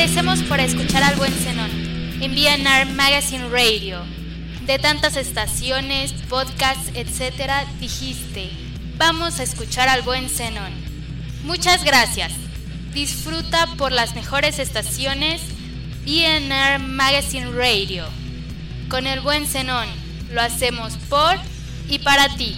agradecemos por escuchar al Buen Zenón en BNR Magazine Radio. De tantas estaciones, podcasts, etc., dijiste, vamos a escuchar al Buen Zenón. Muchas gracias. Disfruta por las mejores estaciones BNR Magazine Radio. Con el Buen Zenón lo hacemos por y para ti.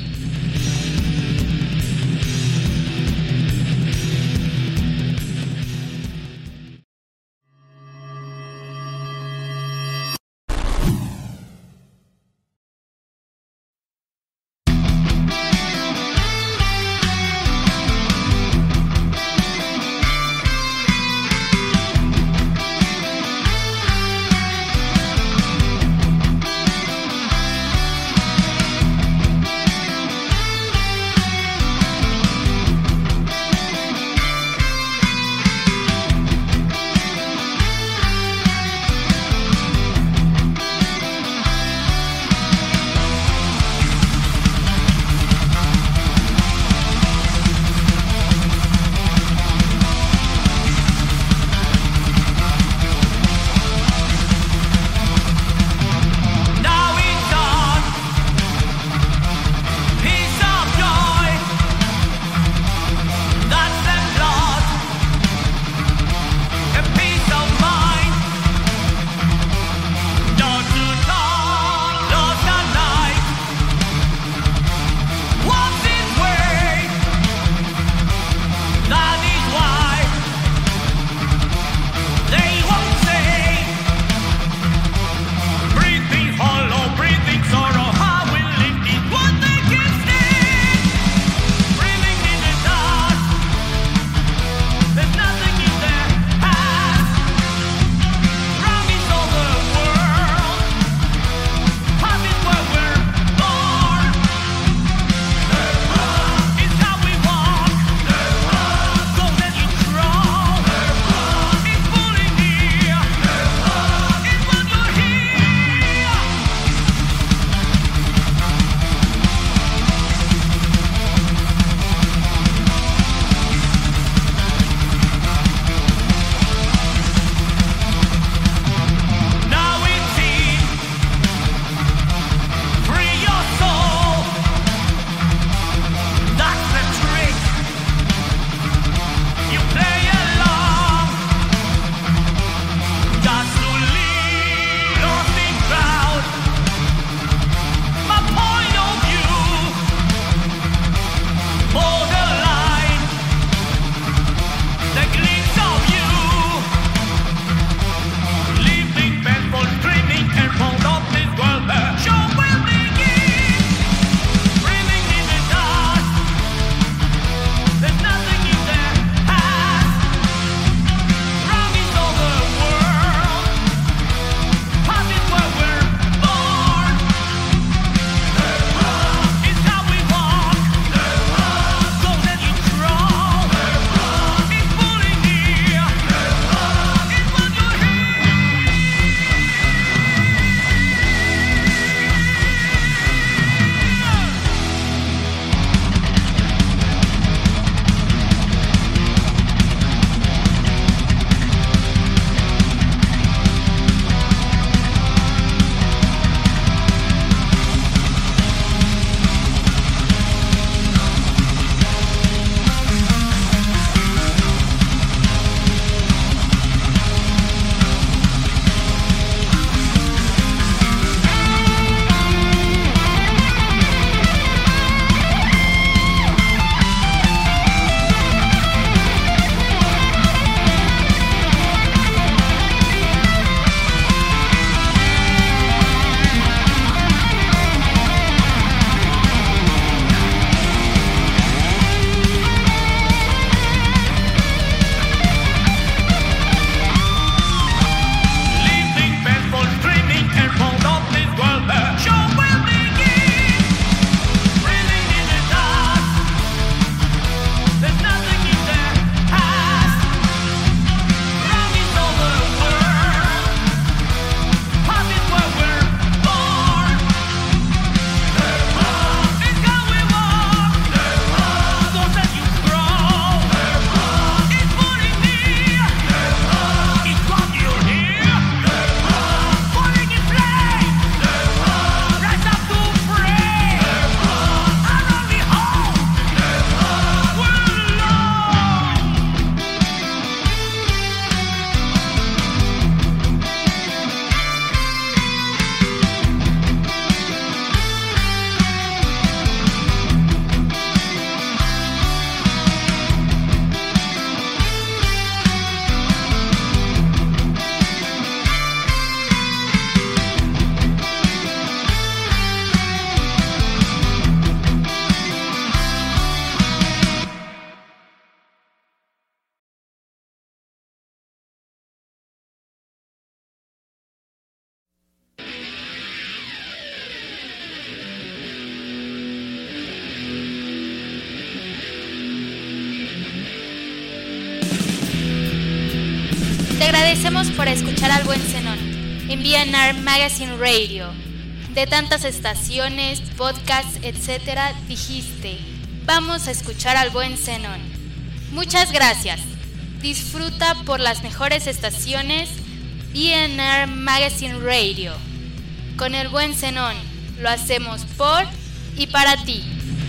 agradecemos por escuchar al Buen Zenón en BNR Magazine Radio. De tantas estaciones, podcasts, etc., dijiste, vamos a escuchar al Buen Zenón. Muchas gracias. Disfruta por las mejores estaciones BNR Magazine Radio. Con el Buen Zenón, lo hacemos por y para ti.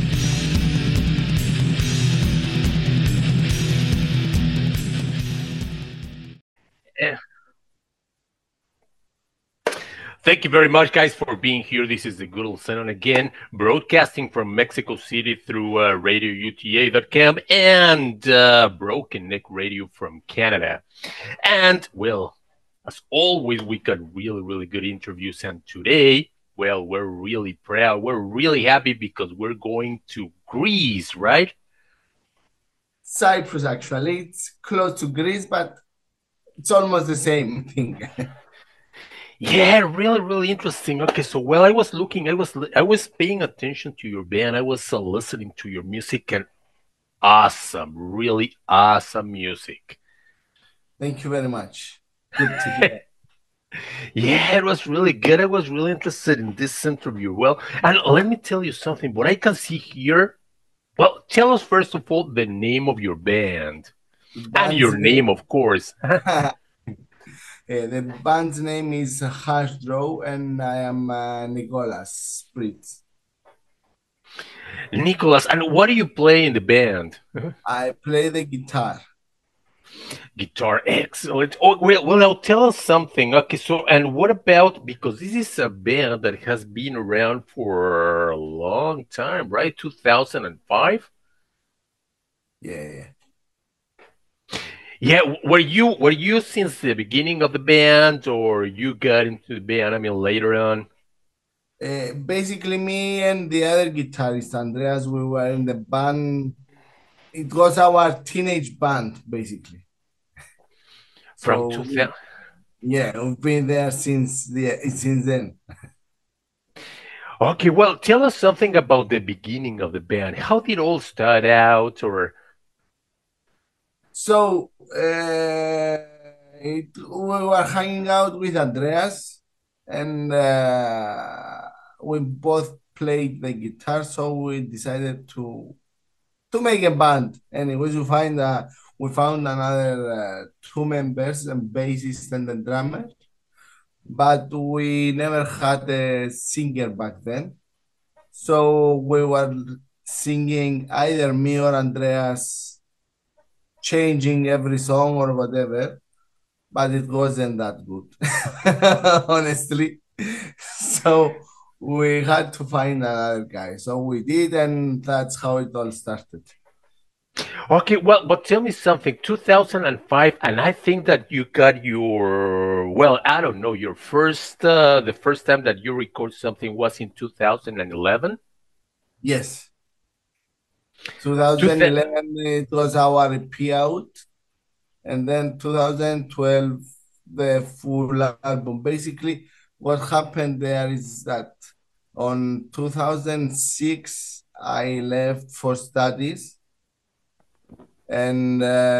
Thank you very much, guys, for being here. This is the good old Zenon again, broadcasting from Mexico City through radiouta.com and Broken Neck Radio from Canada. And, well, as always, we got really, really good interviews. And today, well, we're really proud. We're really happy because we're going to Greece, right? Cyprus, actually. It's close to Greece, but it's almost the same thing. Yeah, really, really interesting. Okay, so I was looking, I was paying attention to your band. I was listening to your music, and awesome, really awesome music. Thank you very much. Good to hear. Yeah, it was really good. I was really interested in this interview. Well, and let me tell you something. What I can see here, well, tell us first of all the name of your band and your name, of course. The band's name is Harsh Draw, and I am Nicholas Spritz. Nicholas, and what do you play in the band? I play the guitar. Guitar, excellent. Oh, well, now tell us something. Okay, so, and what about, because this is a band that has been around for a long time, right? 2005? Yeah. Yeah, were you since the beginning of the band, or you got into the band, I mean, later on? Basically, me and the other guitarist, Andreas, we were in the band. It was our teenage band, basically. From 2000? Yeah, we've been there since then. Okay, well, tell us something about the beginning of the band. How did it all start out, or... So, we were hanging out with Andreas, and we both played the guitar, so we decided to make a band. Anyways, we found another two members, a bassist and a drummer, but we never had a singer back then. So we were singing, either me or Andreas, changing every song or whatever, but it wasn't that good, honestly. So we had to find another guy. So we did, and that's how it all started. Okay, well, but tell me something. 2005, and I think that you got your, well, I don't know, your first, the first time that you record something was in 2011? Yes. 2011, it was our EP out, and then 2012, the full album. Basically, what happened there is that on 2006, I left for studies, and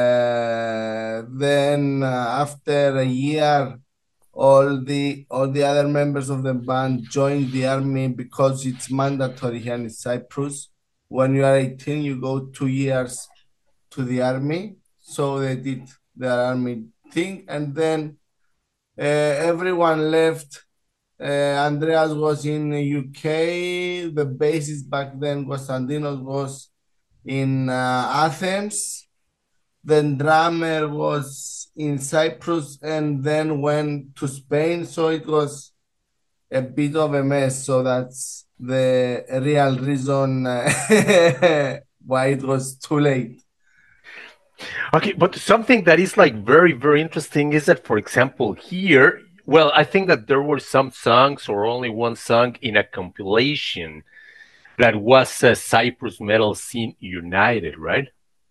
then after a year, all the other members of the band joined the army because it's mandatory here in Cyprus. When you are 18, you go 2 years to the army. So they did their army thing, and then everyone left. Andreas was in the UK. The bassist back then, Konstantinos, was in Athens. Then drummer was in Cyprus, and then went to Spain. So it was a bit of a mess. So that's the real reason why it was too late. Okay, but something that is like very, very interesting is that, for example, here, well, I think that there were some songs or only one song in a compilation that was Cyprus Metal Scene United, right?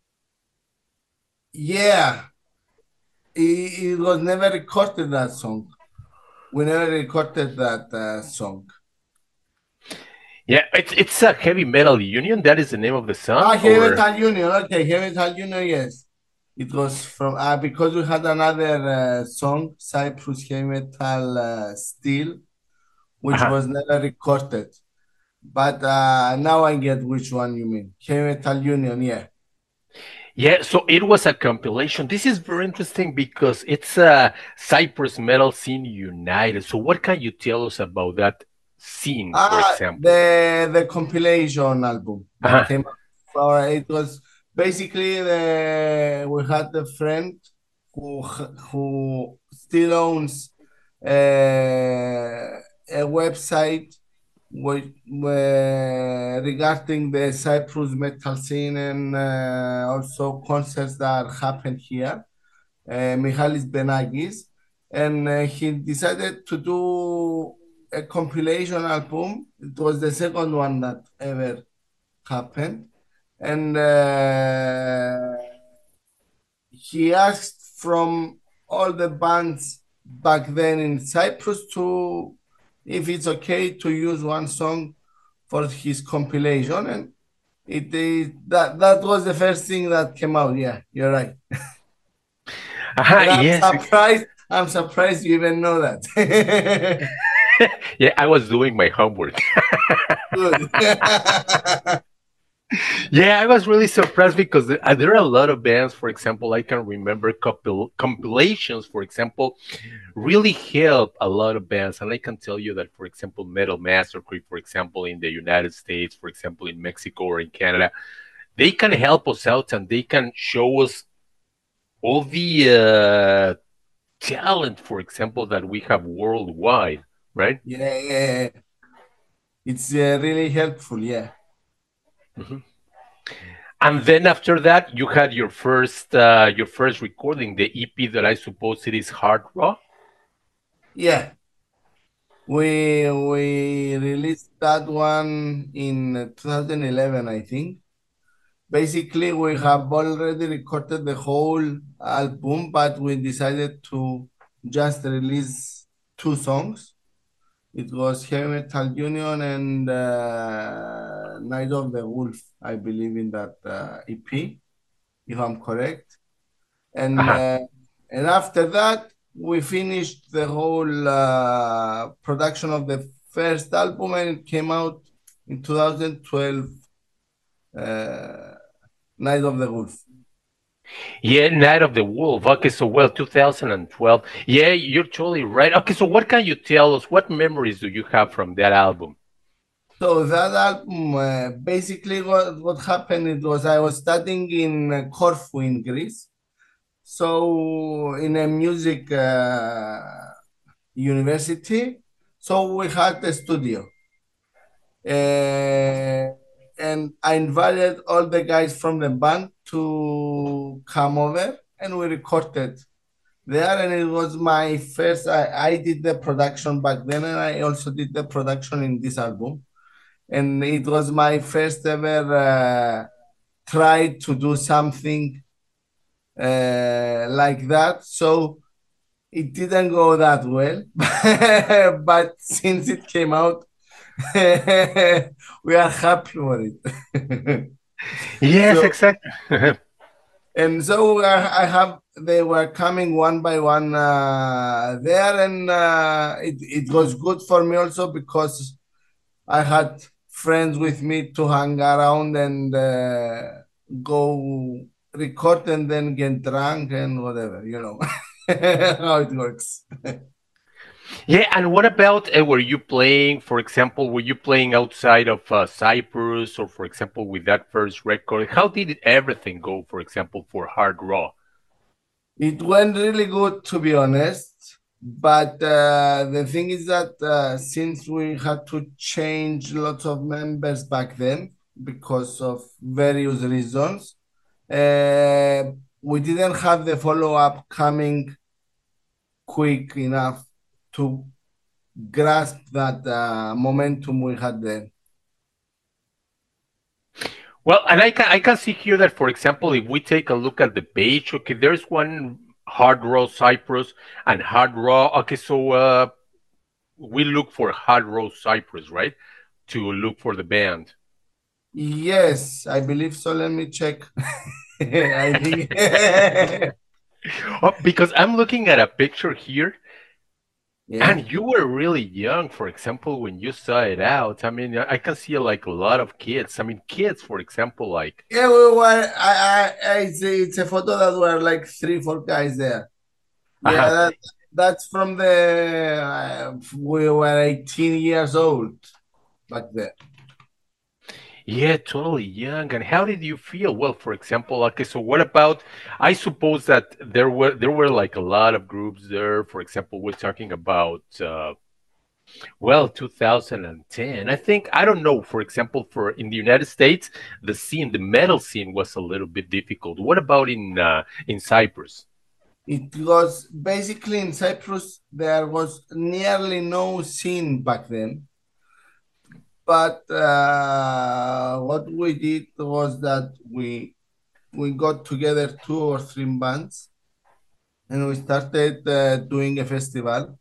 Yeah, it was never recorded, that song. We never recorded that song. Yeah, it's a Heavy Metal Union. That is the name of the song. Heavy Metal Union. Okay, Heavy Metal Union. Yes. It was from because we had another song, Cyprus Heavy Metal Steel, which Uh-huh. was never recorded. But now I get which one you mean. Heavy Metal Union, yeah. Yeah, so it was a compilation. This is very interesting because it's a Cyprus metal scene united. So what can you tell us about that scene, for example? The compilation album that Uh-huh. came out. So it was basically we had the friend who still owns a website regarding the Cyprus metal scene and also concerts that happen here. Michalis Benagis, and he decided to do a compilation album. It was the second one that ever happened, and he asked from all the bands back then in Cyprus to if it's okay to use one song for his compilation, and it is that was the first thing that came out. Yeah, you're right. Uh-huh, And I'm yes. surprised. I'm surprised you even know that. Yeah, I was doing my homework. Good. Yeah, I was really surprised because there are a lot of bands. For example, I can remember compilations, for example, really help a lot of bands. And I can tell you that, for example, Metal Massacre, for example, in the United States, for example, in Mexico or in Canada, they can help us out and they can show us all the talent, for example, that we have worldwide, right? Yeah, yeah. It's really helpful. Yeah. Mhm. And then after that, you had your first recording, the EP that I suppose it is Hard Raw. Yeah. We released that one in 2011, I think. Basically, we have already recorded the whole album, but we decided to just release two songs. It was Heavy Metal Union and Night of the Wolf, I believe, in that EP, if I'm correct. And Uh-huh. uh, and after that, we finished the whole production of the first album, and it came out in 2012, uh, Night of the Wolf. Yeah, Night of the Wolf. Okay, so well, 2012. Yeah, you're totally right. Okay, so what can you tell us? What memories do you have from that album? So that album, basically, what happened it was I was studying in Corfu in Greece. So in a music university, so we had a studio, and I invited all the guys from the band to come over, and we recorded there. And it was my first. I did the production back then, and I also did the production in this album. And it was my first ever try to do something like that. So it didn't go that well, but since it came out, we are happy for it. Yes, So exactly. and so I have they were coming one by one there, and it was good for me also because I had friends with me to hang around and go record and then get drunk and whatever, how it works. Yeah, and what about were you playing, for example, were you playing outside of Cyprus or, for example, with that first record? How did everything go, for example, for Hard Raw? It went really good, to be honest. But the thing is that since we had to change lots of members back then because of various reasons, uh, we didn't have the follow up coming quick enough to grasp that momentum we had then. Well, and I can see here that, for example, if we take a look at the page, okay, there's one Hard Raw Cyprus and Hard Raw. Okay, so we look for Hard Raw Cyprus, right? To look for the band. Yes, I believe so. Let me check. I think. Oh, because I'm looking at a picture here, Yeah. and you were really young, for example, when you saw it out. I mean, I can see like a lot of kids. I mean, kids, for example, like, Yeah, we were. It's a photo that were like three, four guys there. Yeah, uh that's from the. We were 18 years old back then. yeah, totally young. And how did you feel? Well, for example, okay, so what about, I suppose that there were like a lot of groups there. For example, we're talking about well, 2010. I think, I don't know, for example, for in the United States, the metal scene was a little bit difficult. What about in Cyprus? It was basically in Cyprus. There was nearly no scene back then. But what we did was that we got together two or three bands and we started doing a festival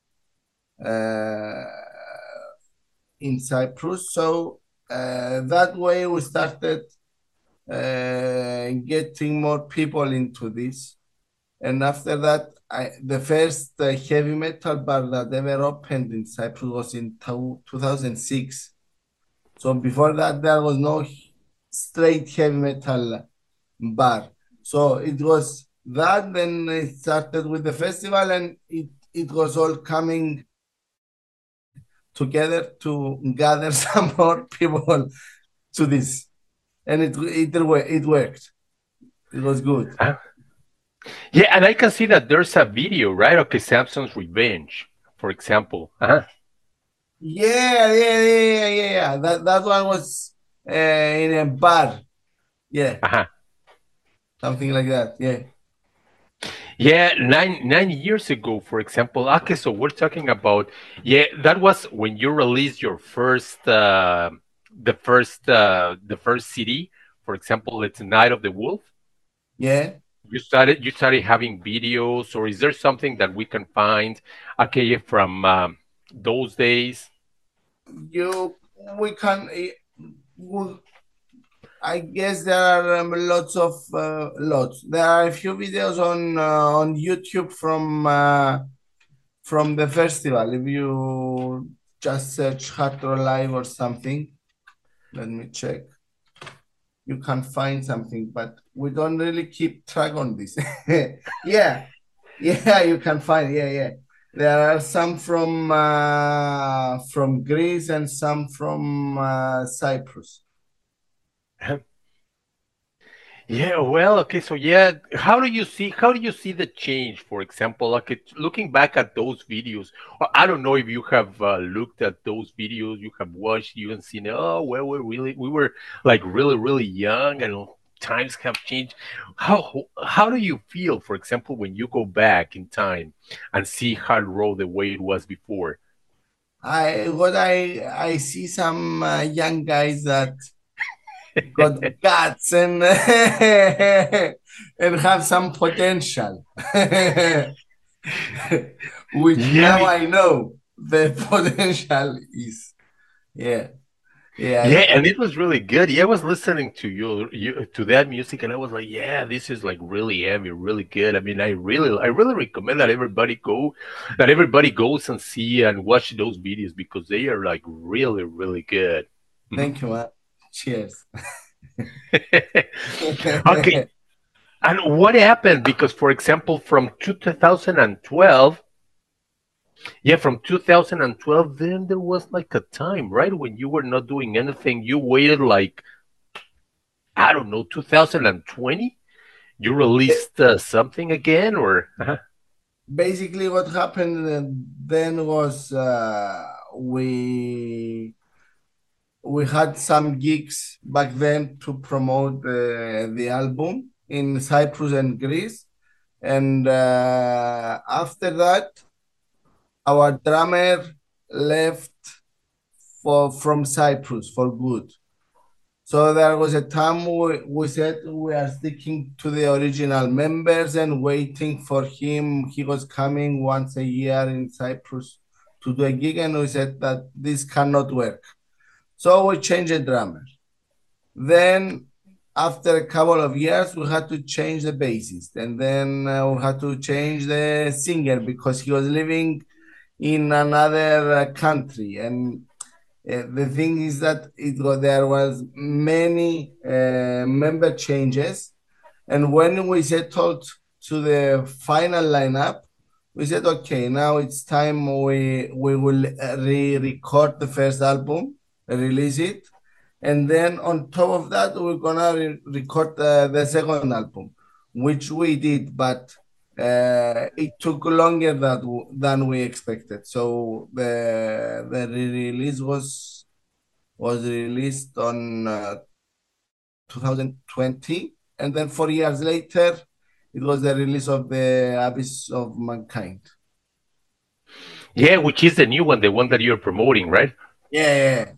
uh, in Cyprus. So that way we started getting more people into this. And after that, the first heavy metal bar that ever opened in Cyprus was in 2006. So before that, there was no straight heavy metal bar. So it was that. Then it started with the festival, and it was all coming together to gather some more people to this, and it worked. It was good. Huh? Yeah, and I can see that there's a video, right? Okay, Samson's Revenge, for example. Yeah. That one was in a bar. Yeah, Uh-huh. something like that. Yeah. Yeah, nine years ago, for example. Okay, so we're talking about, yeah, that was when you released your first the first CD. For example, it's Night of the Wolf. Yeah. You started having videos, or is there something that we can find, okay, from those days? You we can we, I guess there are lots. There are a few videos on YouTube from the festival. If you just search Hard or Live or something, let me check. You can find something, but we don't really keep track on this. Yeah, yeah, you can find. Yeah. There are some from Greece and some from Cyprus. Yeah, well, okay, so yeah, how do you see the change, for example, like looking back at those videos, or I don't know if you have looked at those videos, you have watched, you and seen, oh, well, we were like really, really young, and times have changed. How do you feel, for example, when you go back in time and see Hard Road the way it was before? I see some young guys that got guts and and have some potential, which Yeah, now I know the potential is. Yeah, yeah, yeah. and it was really good. Yeah, I was listening to you to that music, and I was like, yeah, this is like really heavy, really good. I mean, I really recommend that everybody goes and see and watch those videos because they are like really, really good. Mhm. Thank you, man. Cheers. Okay, and what happened? Because, for example, from 2012, yeah, from 2012, then there was like a time, right, when you were not doing anything. You waited like, I don't know, 2020? You released something again, or Basically, what happened then was we had some gigs back then to promote the album in Cyprus and Greece. And after that, our drummer left from Cyprus for good. So there was a time we said we are sticking to the original members and waiting for him. He was coming once a year in Cyprus to do a gig, and we said that this cannot work. So we changed the drummer. Then after a couple of years, we had to change the bassist, and then we had to change the singer because he was living in another country. And the thing is that there was many member changes, and when we settled to the final lineup, we said, okay, now it's time we will re-record the first album, release it, and then on top of that, we're gonna record the second album, which we did, but it took longer than we expected. So the re-release was released on 2020, and then 4 years later, it was the release of the Abyss of Mankind. Yeah, which is the new one, the one that you're promoting, right? Yeah.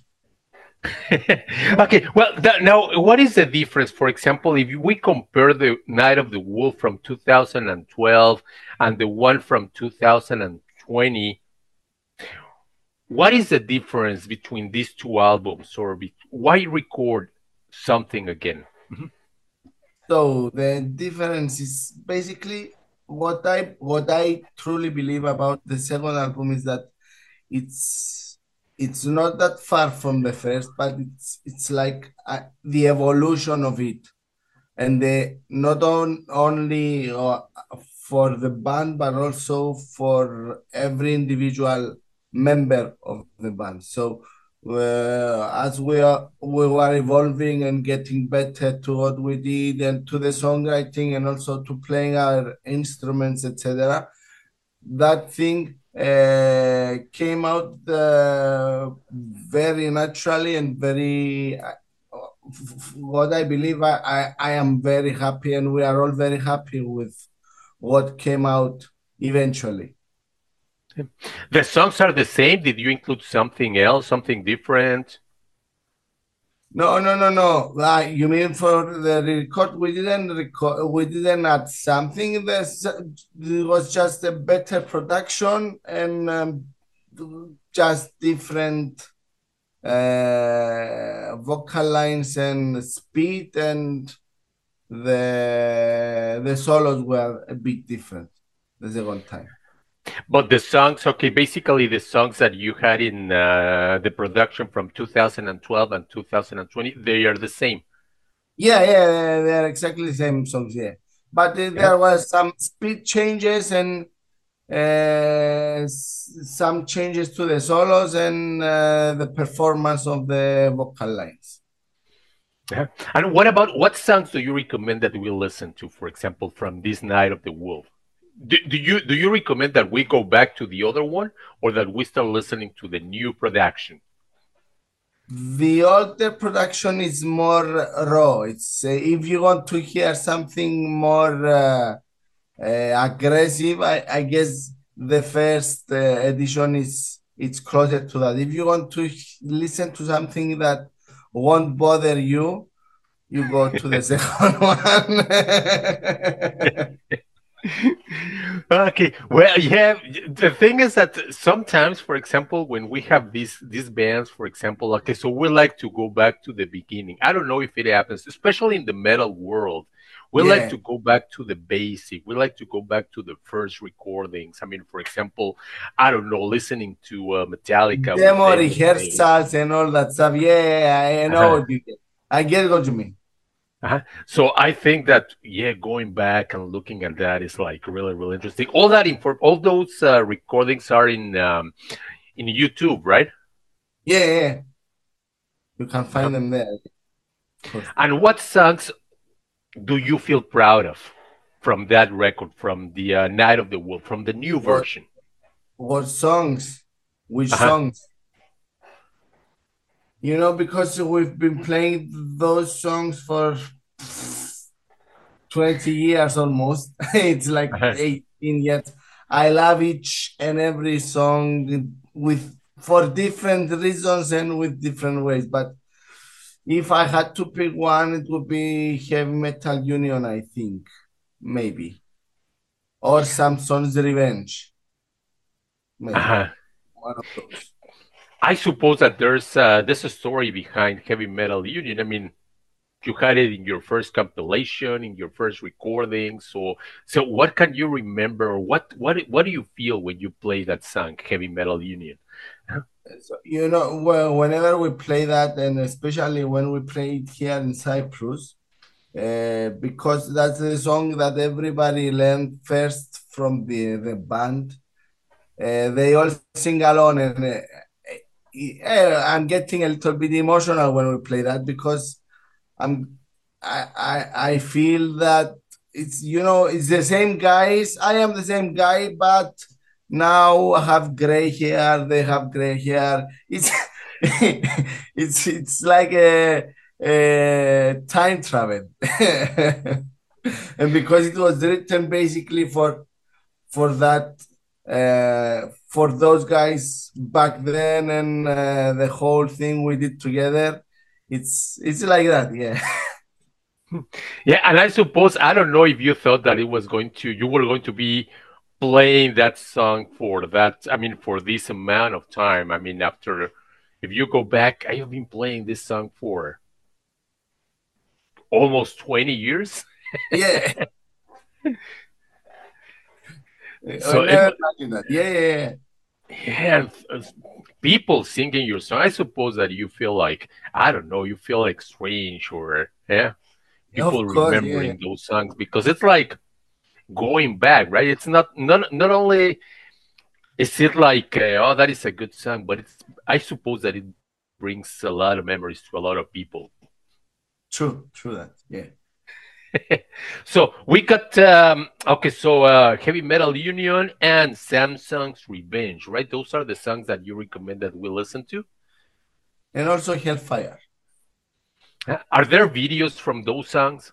Okay, well, now what is the difference? For example, if we compare the Night of the Wolf from 2012 and the one from 2020, what is the difference between these two albums, or why record something again? So the difference is basically what I truly believe about the second album is that it's not that far from the first, but it's like the evolution of it, and the not only for the band but also for every individual member of the band. So as we were evolving and getting better to what we did and to the songwriting and also to playing our instruments, etc., that thing came out very naturally and very what I believe I am very happy, and we are all very happy with what came out eventually. The songs are the same. Did you include something else, something different? No. You mean for the record? We didn't record. We didn't add something. It was just a better production and just different vocal lines and speed, and the solos were a bit different the second time. But the songs, okay, basically the songs that you had in the production from 2012 and 2020, they are the same. Yeah, they're exactly the same songs, yeah. But there was some speed changes and some changes to the solos and the performance of the vocal lines. Yeah. And what songs do you recommend that we listen to, for example, from this Night of the Wolf? Do you recommend that we go back to the other one, or that we start listening to the new production? The older production is more raw. It's if you want to hear something more aggressive, I guess the first edition it's closer to that. If you want to listen to something that won't bother you, you go to the second one. Okay, well, yeah, the thing is that sometimes, for example, when we have these bands, for example, okay, so we like to go back to the beginning. I don't know if it happens, especially in the metal world. We like to go back to the basic. We like to go back to the first recordings. I mean, for example, I don't know, listening to Metallica. Demo rehearsals and all that stuff. Yeah, I know what you get. I get what you mean. So I think that, yeah, going back and looking at that is like really, really interesting. All that all those recordings are in YouTube, right? Yeah. You can find them there. And what songs do you feel proud of from that record, from the Night of the Wolf, from the new version? What songs? Which songs? You know, because we've been playing those songs for 20 years almost. It's like 18 years. I love each and every song for different reasons and with different ways. But if I had to pick one, it would be Heavy Metal Union, I think. Maybe. Or Samson's Revenge. Maybe. One of those. I suppose that there's a story behind Heavy Metal Union. I mean, you had it in your first compilation, in your first recording. So what can you remember? Or what do you feel when you play that song, Heavy Metal Union? So, well, whenever we play that, and especially when we play it here in Cyprus, because that's the song that everybody learned first from the band. They all sing along, and I'm getting a little bit emotional when we play that because I feel that it's the same guys. I am the same guy, but now I have gray hair. They have gray hair. It's it's like a time travel, and because it was written basically for that for those guys back then, and the whole thing we did together, it's like that, yeah. Yeah, and I suppose I don't know if you thought that you were going to be playing that song for that. I mean, for this amount of time. I mean, after if you go back, I have been playing this song for almost 20 years. Yeah. So I never imagined that. Yeah. yeah, people singing your song. I suppose that you feel like I don't know, you feel like strange or yeah, Of people course, yeah. remembering those songs because it's like going back, right? It's not only is it like oh that is a good song, but it's I suppose that it brings a lot of memories to a lot of people. True that. Yeah. So we got okay, so Heavy Metal Union and Samsung's Revenge, right? Those are the songs that you recommend that we listen to. And also Hellfire. Are there videos from those songs?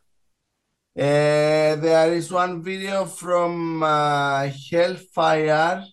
There is one video from Hellfire.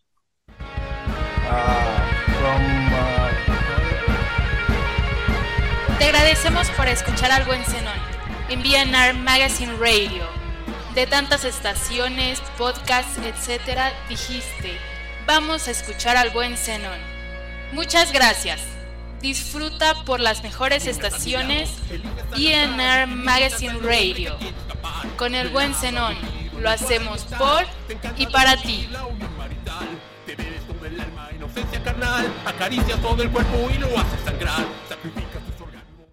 Te agradecemos por escuchar al Buen Zenón en BNR Magazine Radio. De tantas estaciones, podcasts, etc., dijiste, vamos a escuchar al Buen Zenón. Muchas gracias. Disfruta por las mejores estaciones BNR Magazine Radio. Con el Buen Zenón lo hacemos por y para ti. Te bebes todo el alma, inocencia carnal, acaricia todo el cuerpo y lo haces sangrar, sacrifica tus organismos.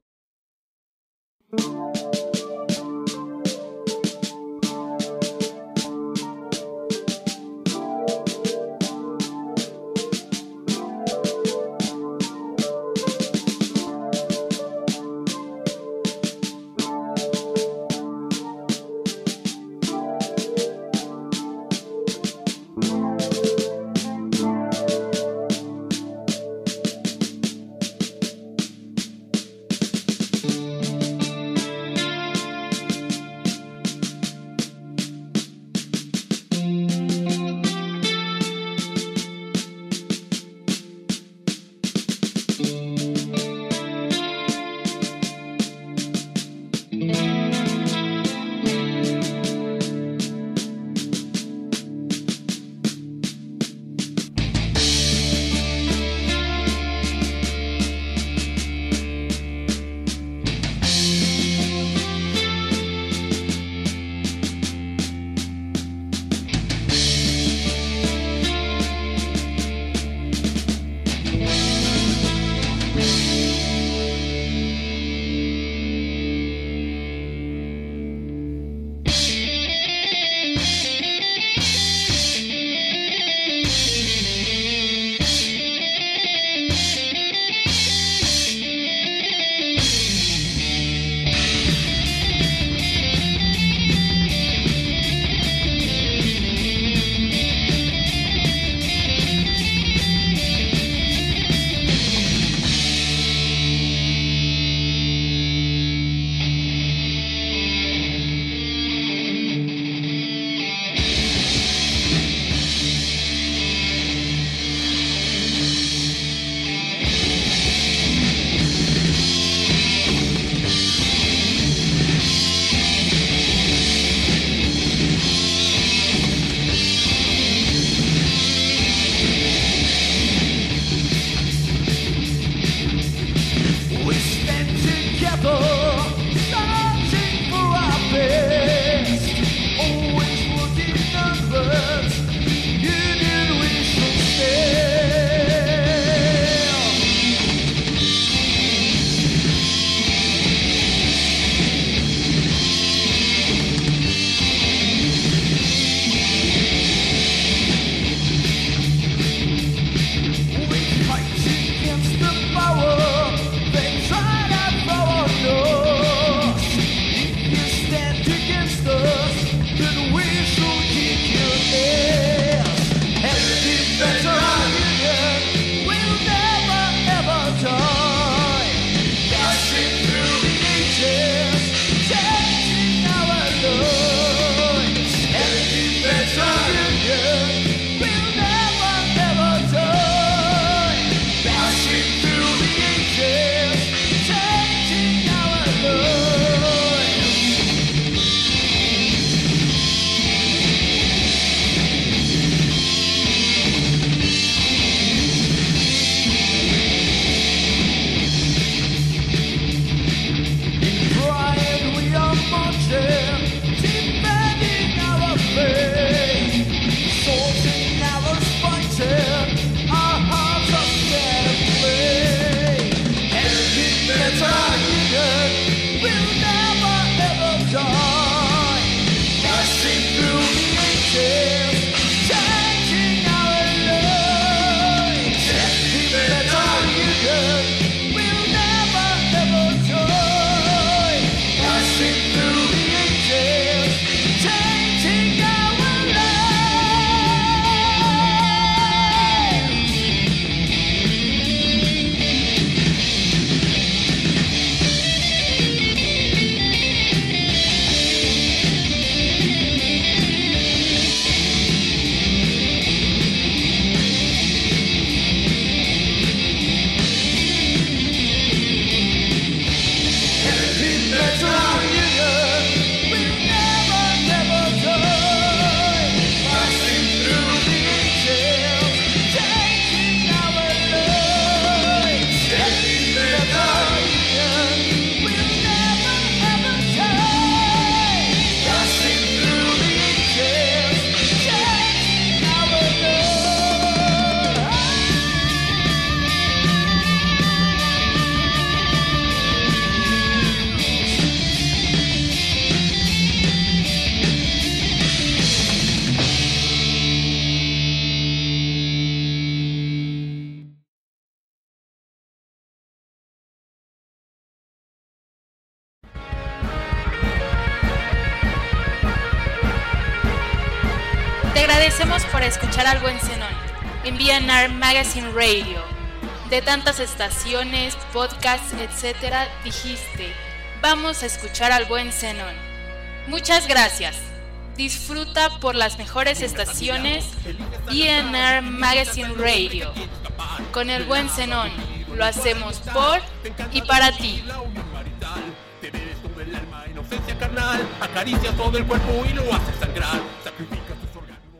agradecemos por escuchar al Buen Zenón en BNR Magazine Radio. De tantas estaciones, podcasts, etc., dijiste, vamos a escuchar al Buen Zenón. Muchas gracias. Disfruta por las mejores estaciones BNR Magazine Radio. Con el Buen Zenón lo hacemos por y para ti. Te bebes todo el alma, inocencia carnal, acaricia todo el cuerpo y lo haces sangrar, sacrifica tus organismos.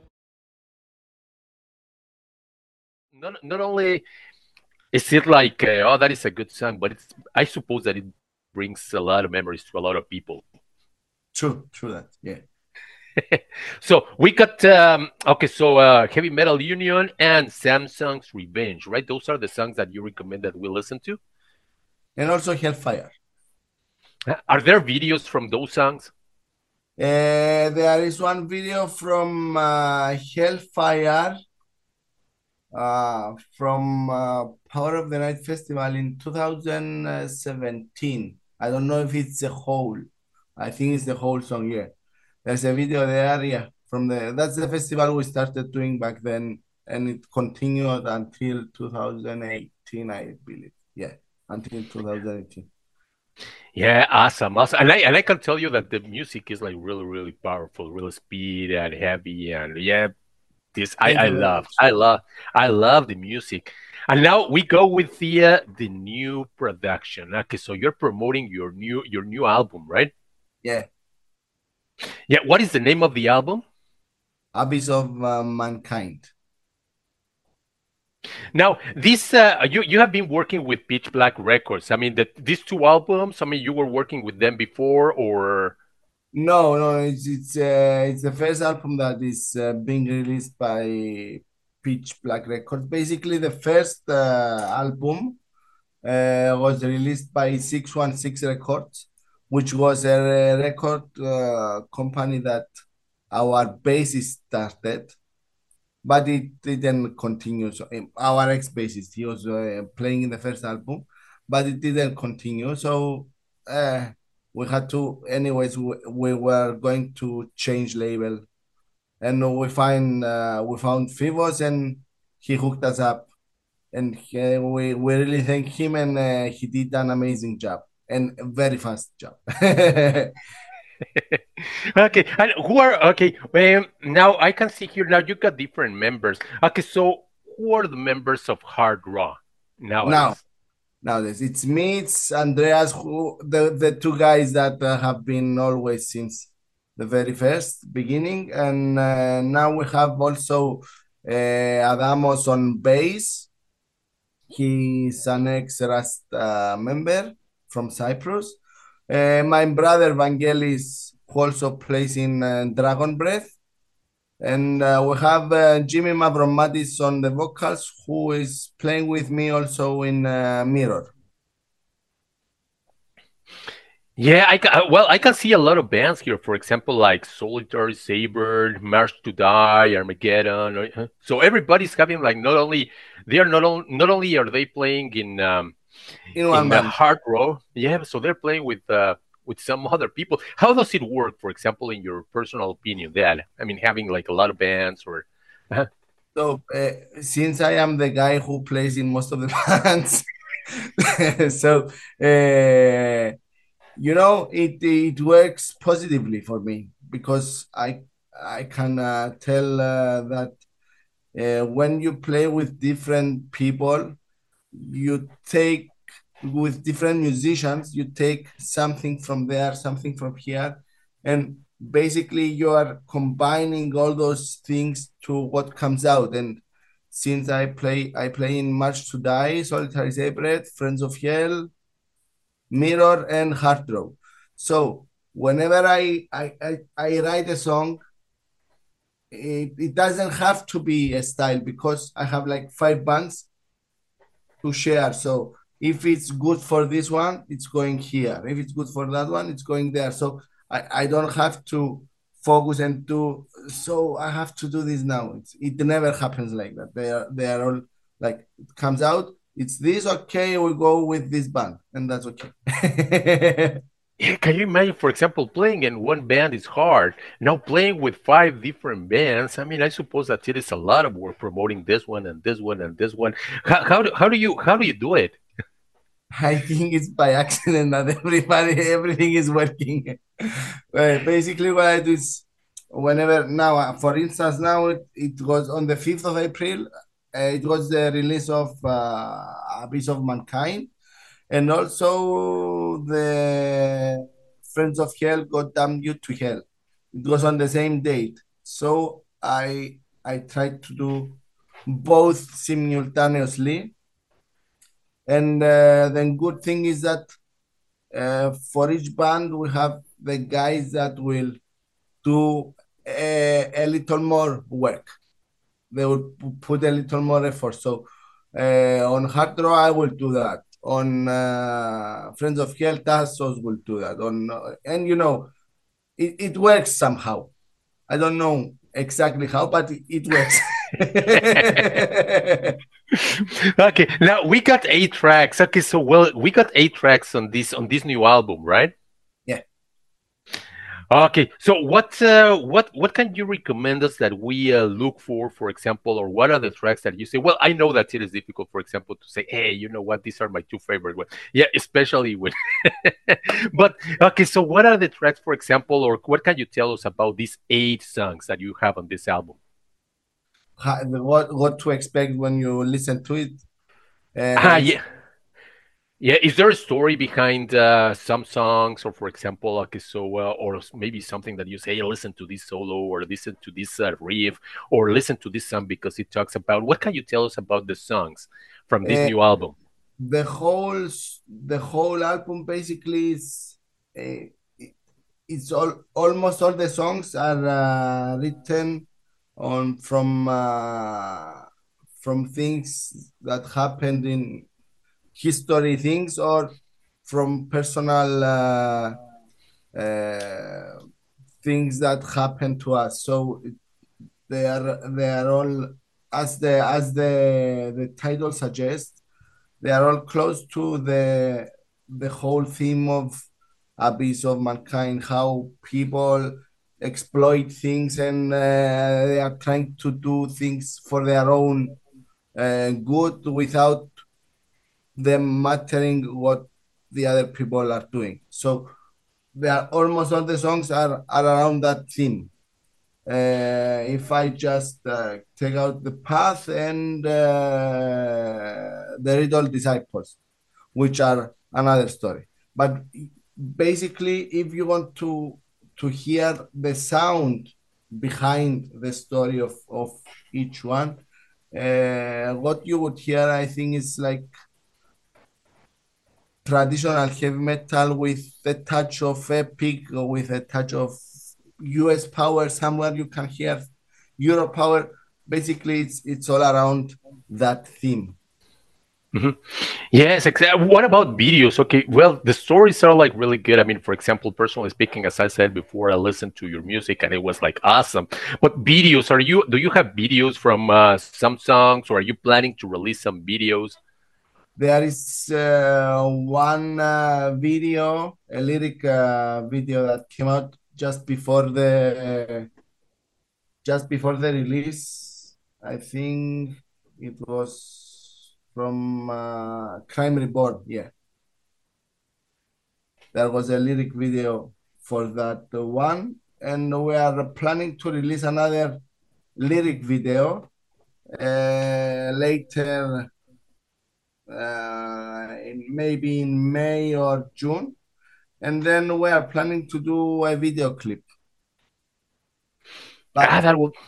Not only is it like, oh, that is a good song, but I suppose that it brings a lot of memories to a lot of people. True that, yeah. So we got Heavy Metal Union and Samsung's Revenge, right? Those are the songs that you recommend that we listen to. And also Hellfire. Are there videos from those songs? There is one video from Hellfire from Power of the Night Festival in 2017. I don't know if it's the whole. I think it's the whole song, yeah. There's a video there, yeah. That's the festival we started doing back then, and it continued until 2018, I believe. Yeah, until 2018. Yeah, awesome. And I can tell you that the music is like really, really powerful, really speed and heavy, and yeah, I love the music. And now we go with the new production. Okay, so you're promoting your new album, right? Yeah. Yeah, what is the name of the album? Abyss of Mankind. Now, this you have been working with Pitch Black Records. I mean, these two albums. I mean, you were working with them before, or no? It's the first album that is being released by Pitch Black Records. Basically, the first album was released by 616 Records, which was a record company that our bassist started, but it didn't continue. So our ex-bassist, he was playing in the first album, but it didn't continue. So we had to, anyways, we were going to change label, and we found Fivos, and he hooked us up, and we really thank him, and he did an amazing job. And a very fast job. Okay, and now I can see here. Now you got different members. Okay, so who are the members of Hard Raw nowadays? Nowadays, it's me, it's Andreas, who the two guys that have been always since the very first beginning, and now we have also Adamos on bass. He's an ex-Rust member from Cyprus. My brother Vangelis, who also plays in Dragon Breath. And we have Jimmy Mavromatis on the vocals, who is playing with me also in Mirror. Yeah, I can see a lot of bands here. For example, like Solitary Saber, March to Die, Armageddon. So everybody's having like not only are they playing in the Hard Raw, yeah. So they're playing with some other people. How does it work? For example, in your personal opinion, that I mean, having like a lot of bands or. So since I am the guy who plays in most of the bands, so. You know, it works positively for me because I can tell that when you play with different people, you take with different musicians, you take something from there, something from here, and basically you are combining all those things to what comes out. And since I play in March to Die, Solitary Saber, Friends of Hell, Mirror, and Hard Raw. So whenever I write a song, it doesn't have to be a style because I have like 5 bands to share. So if it's good for this one, it's going here. If it's good for that one, it's going there. So I don't have to focus and do. So I have to do this now. It never happens like that. They are all like, it comes out. It's this, okay, we'll go with this band, and that's okay. Yeah, can you imagine, for example, playing in one band is hard. Now playing with five different bands, I mean, I suppose that it is a lot of work promoting this one and this one and this one. How do you do it? I think it's by accident that everything is working. Basically, what I do is whenever now, for instance, now it was on the 5th of April. It was the release of Abyss of Mankind, and also the Friends of Hell got Damn You to Hell. It was on the same date, so I tried to do both simultaneously. And then good thing is that for each band we have the guys that will do a little more work. They will put a little more effort. So on Hard Rock I will do that. On Friends of Hell, Tassos will do that. On and it works somehow. I don't know exactly how, but it works. Okay, now we got 8 tracks. Okay, so well, we got 8 tracks on this new album, right? Yeah. Okay, so what can you recommend us that we look for example, or what are the tracks that you say? Well, I know that it is difficult, for example, to say, hey, you know what, these are my two favorite ones. Yeah, especially when. But okay, so what are the tracks, for example, or what can you tell us about these 8 songs that you have on this album? What to expect when you listen to it? It's Yeah. Yeah, is there a story behind some songs, or for example, okay, so or maybe something that you say, "Hey, listen to this solo, or listen to this riff, or listen to this song because it talks about." What can you tell us about the songs from this uh, new album? the whole album basically is uh, it's almost all the songs are written on from things that happened in history, things, or from personal uh, things that happen to us. So they are all, as the title suggests, they are all close to the whole theme of Abyss of Mankind, how people exploit things, and they are trying to do things for their own good without them mattering what the other people are doing. So they are almost all the songs are around that theme. If I just take out the path and the Riddle Disciples, which are another story. But basically, if you want to hear the sound behind the story of each one, what you would hear, I think, is like traditional heavy metal with a touch of epic, or with a touch of US power. Somewhere you can hear Euro power. Basically, it's all around that theme. Mhm. Yes, exactly. What about videos? Okay, well, the stories are like really good. I mean, for example, personally speaking, as I said before, I listened to your music and it was like awesome. But videos, do you have videos from some songs, or are you planning to release some videos? There is one video, a lyric video that came out just before the release. I think it was from Crime Reborn. Yeah, there was a lyric video for that one, and we are planning to release another lyric video later, maybe in May or June, and then we are planning to do a video clip. Ah, But that will.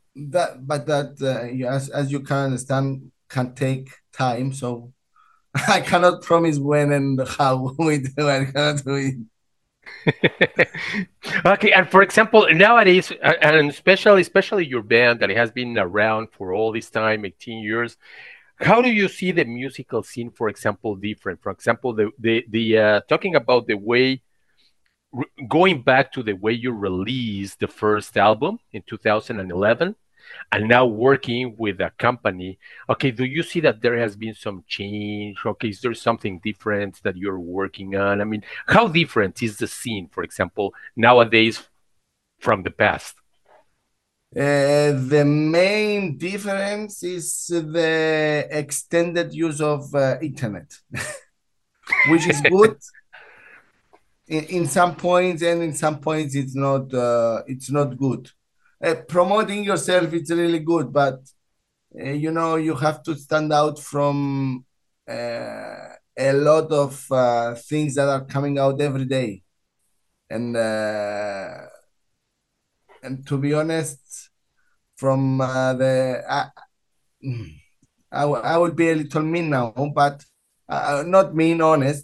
as you can understand, can take time. So I cannot promise when and how we do. I cannot do it. Okay, and for example, nowadays, and especially your band that has been around for all this time, 18 years, how do you see the musical scene, for example, different? For example, the talking about the way, going back to the way you released the first album in 2011. and now working with a company. Okay, do you see that there has been some change? Okay, is there something different that you're working on? I mean, how different is the scene, for example, nowadays from the past? The main difference is the extended use of internet, which is good in some points, and in some points it's not good. Promoting yourself is really good, but you have to stand out from a lot of things that are coming out every day, and to be honest, from the I would be a little mean now, but not mean, honest.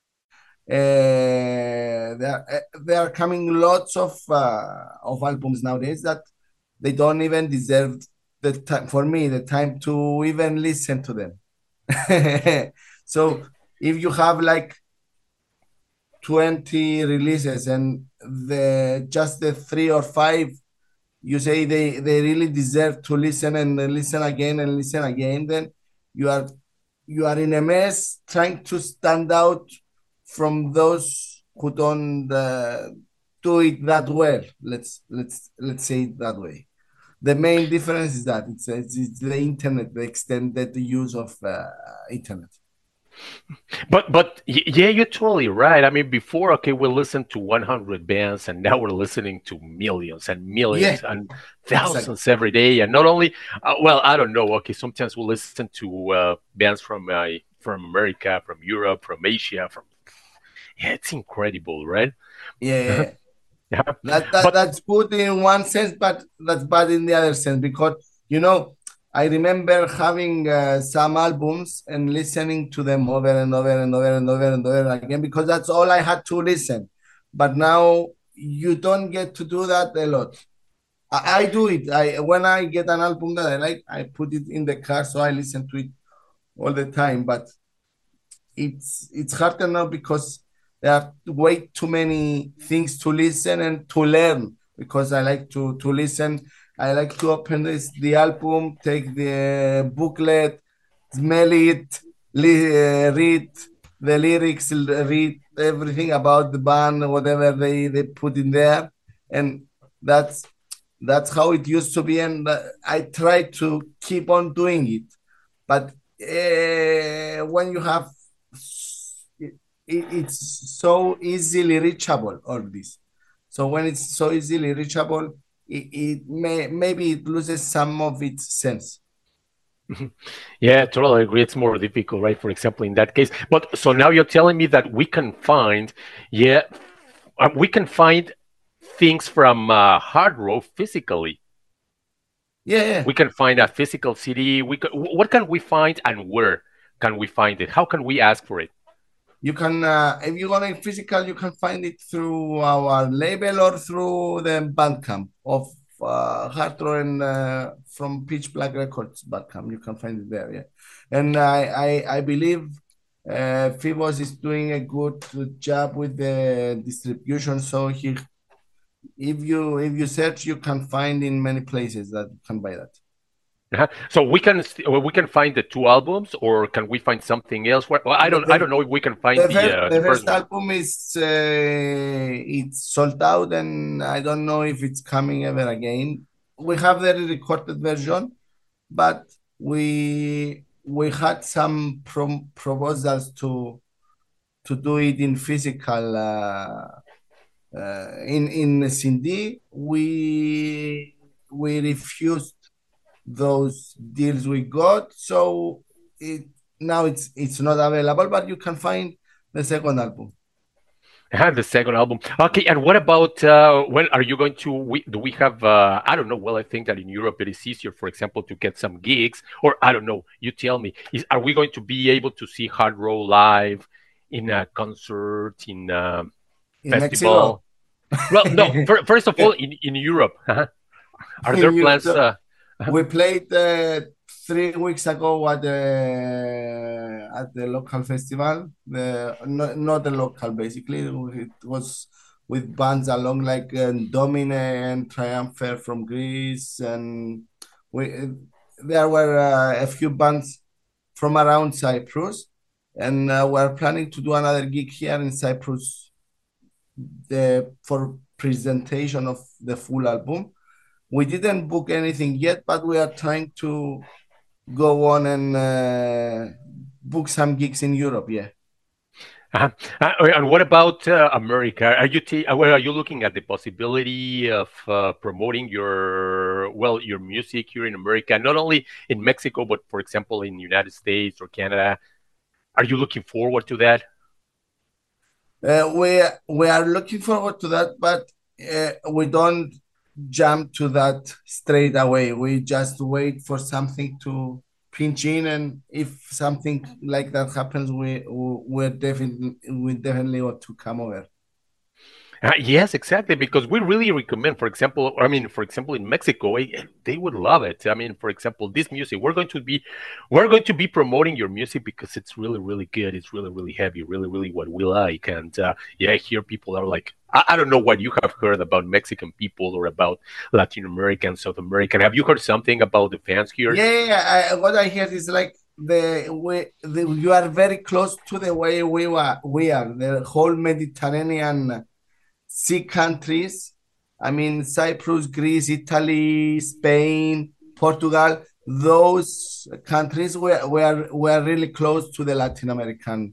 There are coming lots of albums nowadays that they don't even deserve the time, for me, the time to even listen to them. So if you have like 20 releases and just the 3 or 5 you say they really deserve to listen and listen again and listen again, then you are in a mess trying to stand out from those who don't do it that well. Let's say it that way. The main difference is that it's the internet, the extended use of internet. But yeah, you're totally right. I mean, before, okay, we listened to 100 bands, and now we're listening to millions and millions Yeah, and thousands exactly. every day. And not only, well, I don't know. Okay, sometimes we listen to bands from America, from Europe, from Asia. From Yeah, it's incredible, right? Yeah, Yeah, but that's good in one sense, but that's bad in the other sense, because you know I remember having some albums and listening to them over and over and over and over and over again, because that's all I had to listen. But now you don't get to do that a lot. I do it. I When I get an album that I like, I put it in the car, so I listen to it all the time. But it's harder now because there are way too many things to listen and to learn. Because I like to listen, I like to open the album, take the booklet, smell it, read the lyrics, read everything about the band, whatever they put in there, and that's that's how it used to be, and I try to keep on doing it. But when you have it's so easily reachable, all this. So when it's so easily reachable, maybe it loses some of its sense. yeah, totally agree. It's more difficult, right? For example, in that case. But so now you're telling me that we can find, yeah, we can find things from hard rock physically. Yeah, yeah. We can find a physical CD. What can we find and where can we find it? How can we ask for it? You can, if you want it physical, you can find it through our label or through the Bandcamp of Hard Rock, and from Pitch Black Records Bandcamp. You can find it there, yeah. And I believe Phoebus is doing a good job with the distribution. So if you search, you can find in many places that you can buy that. So we can find the two albums, or can we find something else? Well, I don't know if we can find The the first first one. album is it's sold out, and I don't know if it's coming ever again. We have the recorded version, but we had some proposals to do it in physical, in CD. We refused those deals we got, so it now it's not available, but you can find the second album. The second album. Okay, and what about when are you going to? Do we have? I don't know. Well, I think that in Europe it is easier, for example, to get some gigs, or I don't know. You tell me. Are we going to be able to see Hard Rock live in a concert, in a In Mexico. festival? Well, no. First of all, in Europe, are there In Europe. plans? So we played 3 weeks ago at the local festival. Not the local, basically. It was with bands along like Domine and Triumpher from Greece, and We there were a few bands from around Cyprus, and we're planning to do another gig here in Cyprus for presentation of the full album. We didn't book anything yet, but we are trying to go on and book some gigs in Europe. Yeah. Uh-huh. And what about America? Are you looking at the possibility of promoting your music here in America, not only in Mexico, but for example in the United States or Canada? Are you looking forward to that? We are looking forward to that, but we don't jump to that straight away. We just wait for something to pinch in, and if something like that happens, we definitely want to come over. Yes, exactly. Because we really recommend, for example, in Mexico, they would love it. I mean, for example, this music, we're going to be promoting your music because it's really, really good. It's really, really heavy, really, really what we like. And yeah, here people are like, I don't know what you have heard about Mexican people or about Latin American, South American. Have you heard something about the fans here? Yeah. What I heard is like you are very close to the way we are. The whole Mediterranean sea countries. I mean, Cyprus, Greece, Italy, Spain, Portugal. Those countries were really close to the Latin American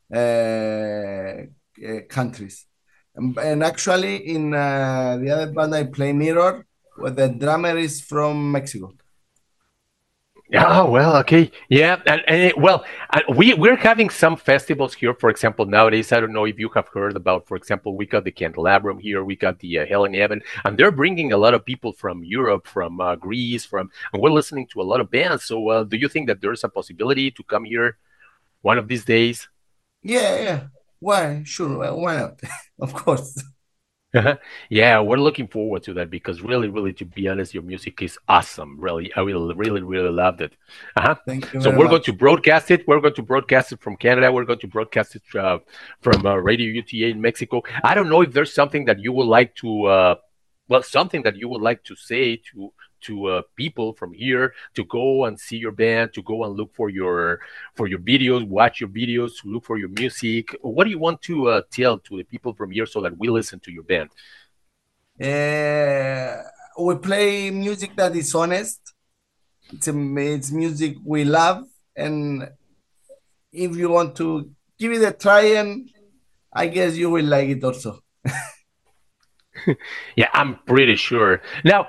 countries. And actually, in the other band I play, Mirror, where the drummer is from Mexico. Oh, well, okay. Yeah. We're having some festivals here, for example, nowadays. I don't know if you have heard about, for example, we got the Candelabrum here, we got the Hell in Heaven, and they're bringing a lot of people from Europe, from Greece, and we're listening to a lot of bands. So do you think that there's a possibility to come here one of these days? Yeah. Why? Sure. Why not? Of course. Yeah, we're looking forward to that because really, really, to be honest, your music is awesome. Really, I will really, really loved it. Thank you So very we're much. going to broadcast it. We're going to broadcast it from Canada. We're going to broadcast it from Radio UTA in Mexico. I don't know if there's something that you would like to, something that you would like to say to people from here to go and see your band, to go and look for your videos, watch your videos, to look for your music. What do you want to tell to the people from here so that we listen to your band? We play music that is honest. It's music we love, and if you want to give it a try, and I guess you will like it also. Yeah, I'm pretty sure. Now,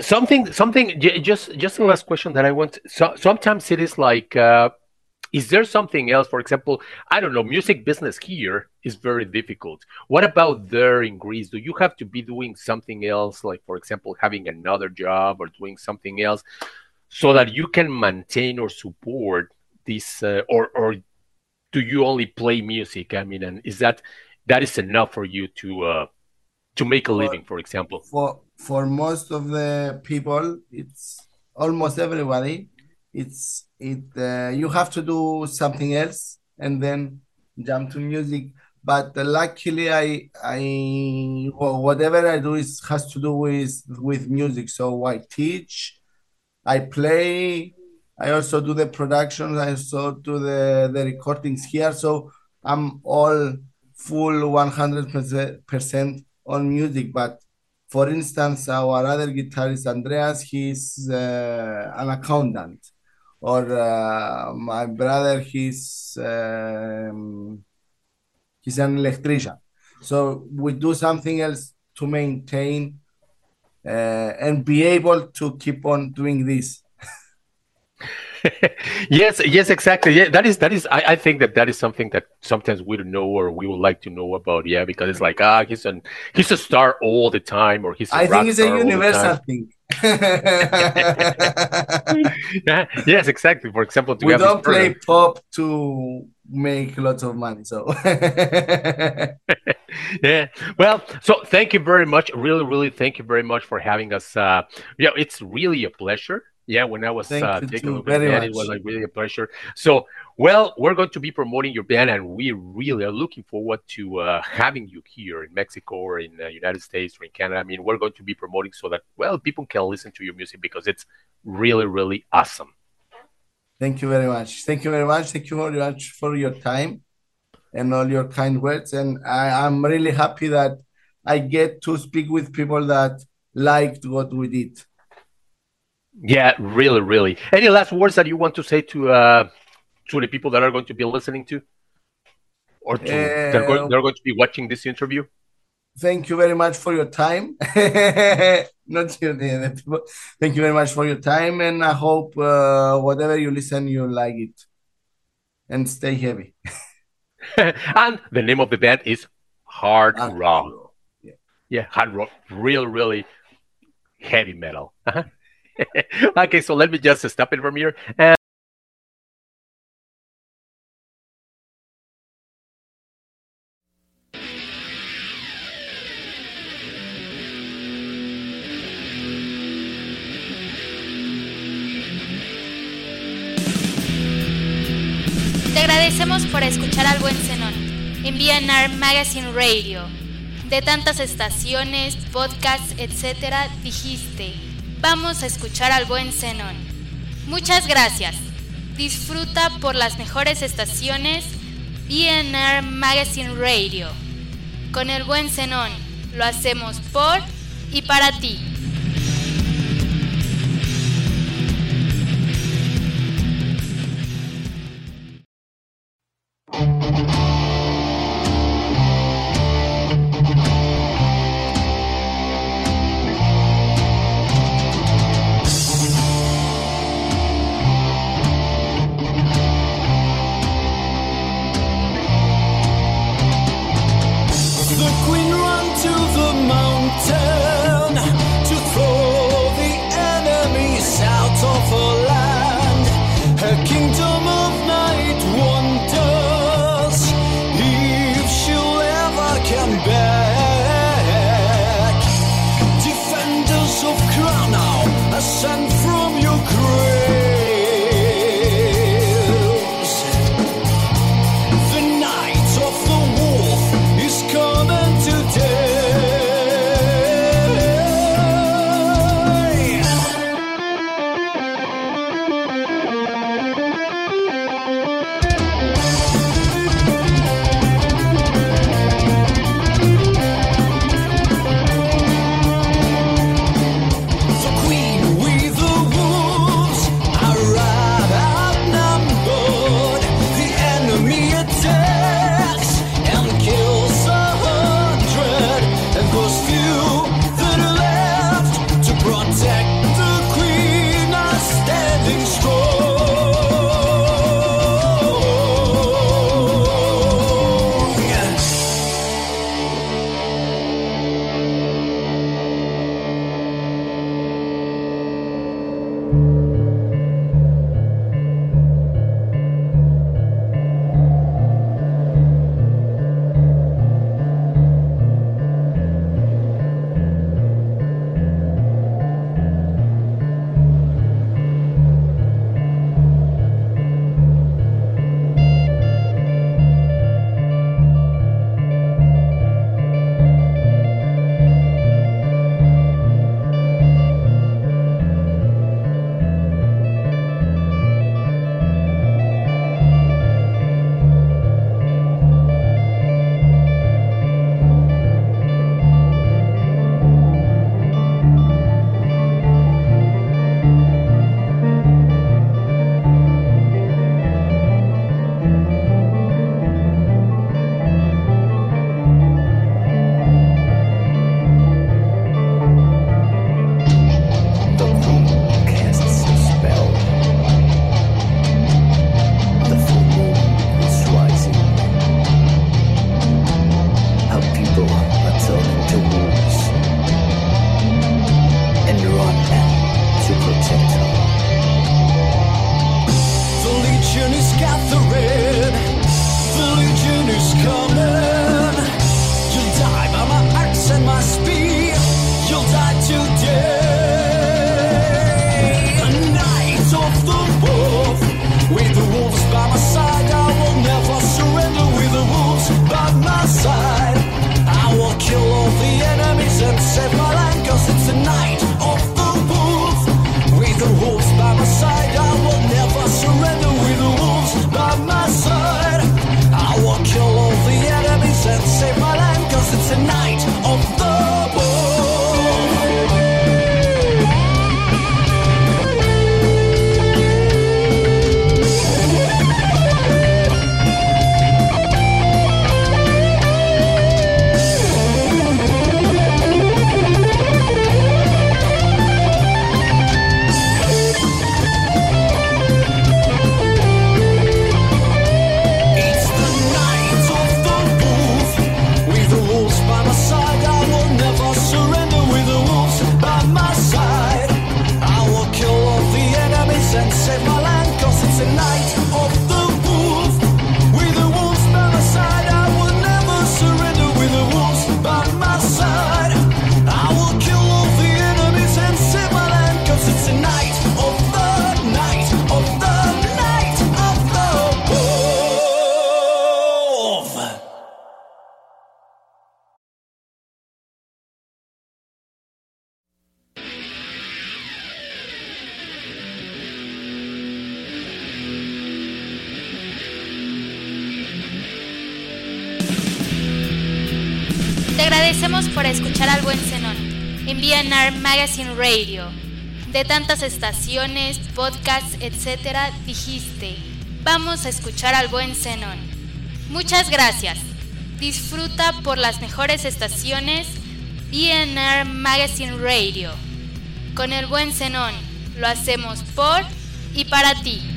just the last question that I want. So sometimes it is like, is there something else? For example, I don't know. Music business here is very difficult. What about there in Greece? Do you have to be doing something else, like for example, having another job or doing something else, so that you can maintain or support this, or do you only play music? I mean, and is that is enough for you to make a For living, for example? for most of the people, it's almost everybody. You have to do something else and then jump to music. But luckily, whatever I do is has to do with music. So I teach, I play, I also do the productions, I also do the recordings here. So I'm all full 100% on music. But for instance, our other guitarist, Andreas, he's an accountant. Or my brother, he's an electrician. So we do something else to maintain and be able to keep on doing this. Yes, exactly. Yeah, that is. I think that is something that sometimes we don't know or we would like to know about. Yeah, because it's like he's a star all the time, or he's a I think rock it's a star all the universal time. thing. Yeah, yes, exactly. For example, to We have this don't play program. pop to make lots of money. So Yeah. Well, so thank you very much. Really, really, thank you very much for having us. Yeah, it's really a pleasure Yeah, when I was Thank you taking a too look at the very band, it much. was like really a pleasure. So, well, we're going to be promoting your band, and we really are looking forward to having you here in Mexico or in the United States or in Canada. I mean, we're going to be promoting so that, well, people can listen to your music because it's really, really awesome. Thank you very much. Thank you very much. Thank you very much for your time and all your kind words. And I'm really happy that I get to speak with people that liked what we did. Yeah, really, really. Any last words that you want to say to the people that are going to be listening to, or to they're going to be watching this interview? Thank you very much for your time. Not you, the people. Thank you very much for your time, and I hope whatever you listen, you like it. And stay heavy. And the name of the band is Hard Rock. Yeah. Yeah, hard rock. Really, really heavy metal. Okay, so let me just stop it from here. And Te agradecemos por escuchar al Buen Zenón en BNR Magazine Radio. De tantas estaciones, podcasts, etc., dijiste, vamos a escuchar al Buen Zenón. Muchas gracias. Disfruta por las mejores estaciones BNR Magazine Radio. Con el Buen Zenón lo hacemos por y para ti. You'll die today. agradecemos por escuchar al Buen Zenón en BNR Magazine Radio. De tantas estaciones, podcasts, etc., dijiste, vamos a escuchar al Buen Zenón. Muchas gracias. Disfruta por las mejores estaciones BNR Magazine Radio. Con el Buen Zenón lo hacemos por y para ti.